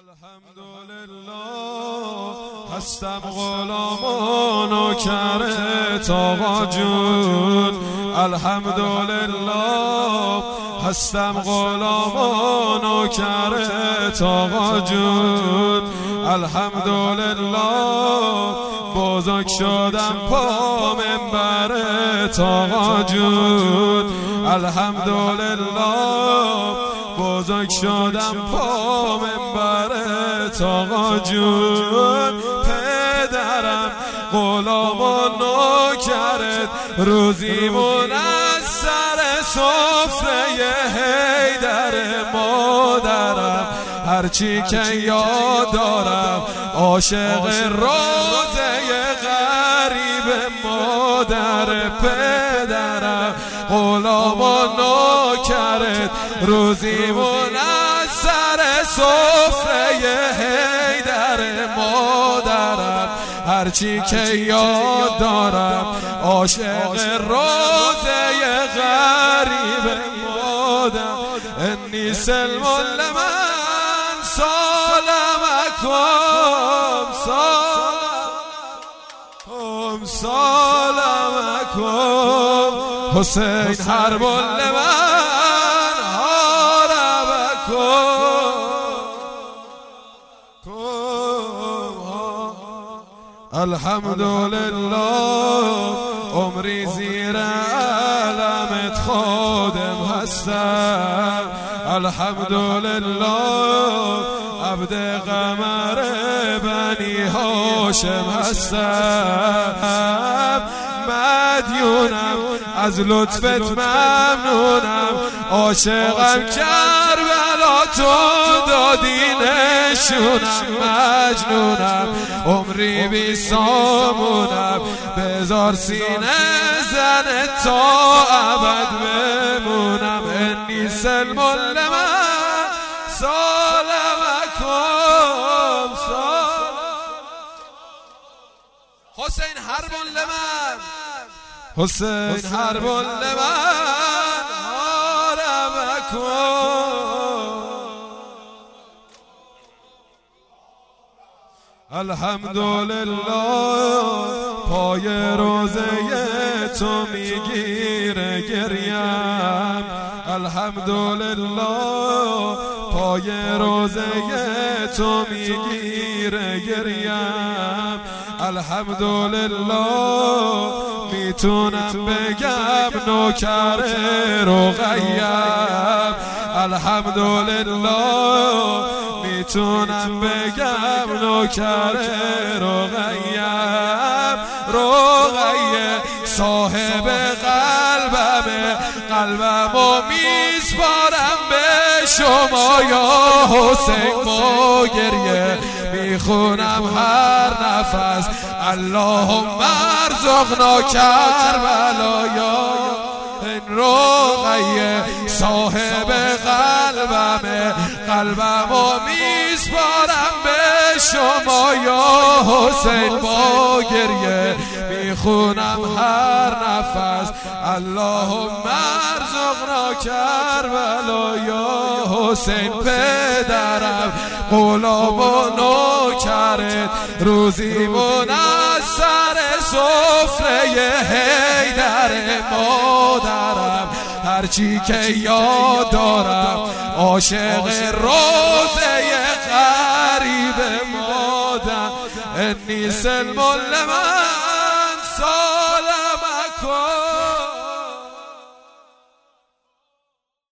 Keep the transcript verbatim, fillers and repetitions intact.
الحمدلله هستم غلام و نوکرت آقا جون. الحمدلله هستم غلام و نوکرت آقا جون. الحمدلله بزرگ شدم پا منبرت آقا جون. الحمدلله بزرگ شدم پا منبرت آقا جون. پدرم غلام و نوکرت روزیمون از سر سفره حیدر. مادرم هرچی که یاد دارم عاشق روزه غریب مادر. پدرم غلام و نوکرت روزیمون از سر سفره حیدر. مادرم هرچی که یاد دارم عاشق روزه غریب مادر. انی سلم لمن سالمکم سالم سالمکم حسین حرب لمن حاربکم. الحمدلله عمری زیر علمت خادم هستم. الحمدلله عبد قمر بنی هاشم هستم. مدیونم از لطفت ممنونم عاشقم کربلا تو دادی نشونم. مجنونم عمری بی سامونم بذار سینه زن تا ابد بمونم. انی سلم لمن سالمکم سالم حسین حرب لمن حسین حرب لمن حاربکم. الحمدلله پای روزه تو میگیره گریم. الحمدلله پای روزه تو میگیره گریم. الحمدلله میتونم بگم نوکر رقیم. الحمدلله میتونم بگم نوکر رقیم. رقیه صاحب قلبمه قلبمو میسپارم به شما یا حسین. با گریه میخونم هر نفس اللهم ارزقنا کربلا یا این. رقیه صاحب قلبمه قلبمو میسپارم به شما یا حسین. با گریه میخونم هر نفس اللهم ارزقنا کربلا یا حسین. پدرم غلام و نوکرت روزیمون از سر سفره حیدر. مادرم هرچی که یاد دارم عاشق روزه غریب مادر. انی سلم لمن